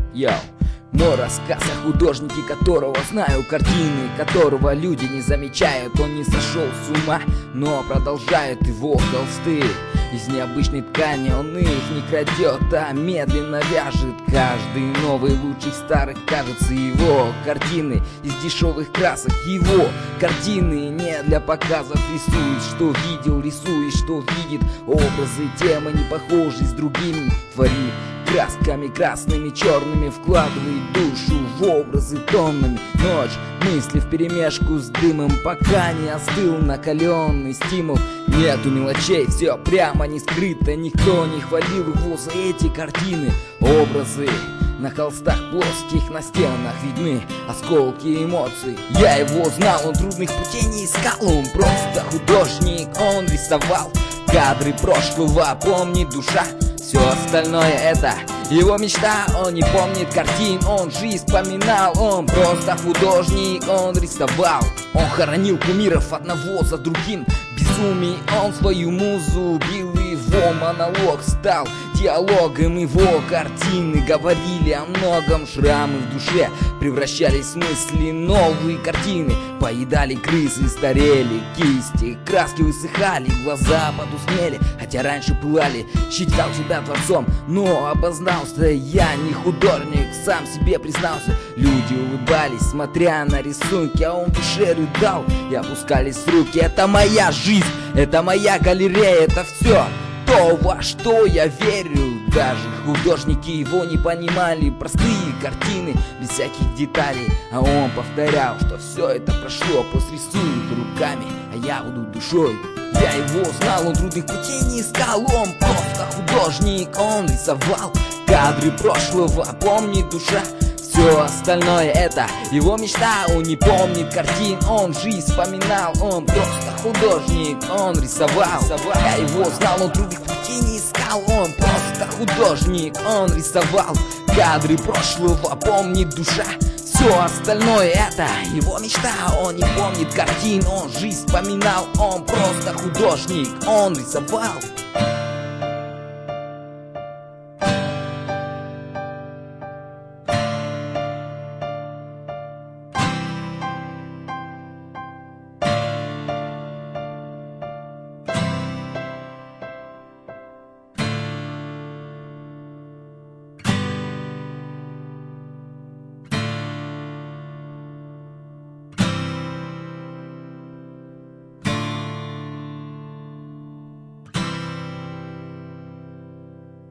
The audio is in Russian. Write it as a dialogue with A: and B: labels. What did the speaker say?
A: Йоу. Мой рассказ о художнике, которого знаю, картины которого люди не замечают. Он не сошел с ума, но продолжает его холсты. Из необычной ткани он их не крадет, а медленно вяжет. Каждый новый лучших старых кажется его картины из дешевых красок. Его картины не для показов рисует, что видел, рисует, что видит. Образы, темы не похожи с другими, творит красками красными, черными, вкладывает душу в образы тоннами. Ночь, мысли вперемешку с дымом, пока не остыл накаленный стимул. Нету мелочей, все прямо не скрыто. Никто не хвалил его за эти картины. Образы на холстах плоских, на стенах видны осколки эмоций. Я его знал, он трудных путей не искал. Он просто художник, он рисовал кадры прошлого, помнит душа. Все остальное это его мечта. Он не помнит картин, он жизнь вспоминал. Он просто художник, он рисовал. Он хоронил кумиров одного за другим. Безумие, он свою музу убил. Его монолог стал диалогом. Его картины говорили о многом. Шрамы в душе превращались в мысли. Новые картины поедали крысы, старели кисти, краски высыхали, глаза потускнели. Хотя раньше пылали, считал себя творцом, но обознался я не художник, сам себе признался. Люди улыбались, смотря на рисунки, а он в душе рыдал, и опускались руки. Это моя жизнь, это моя галерея, это все то, во что я верю. Даже художники его не понимали. Простые картины, без всяких деталей. А он повторял, что все это прошло. Пусть рисует руками, а я буду душой. Я его знал, он трудных путей не искал. Он просто художник, он рисовал кадры прошлого, помнит душа. Все остальное это его мечта. Он не помнит картин, он жизнь вспоминал. Он просто художник, он рисовал. Я его знал, он трудных путей не искал. Он просто художник, он рисовал кадры прошлого, помнит душа. Все остальное это его мечта. Он не помнит картин, он жизнь вспоминал. Он просто художник, он рисовал.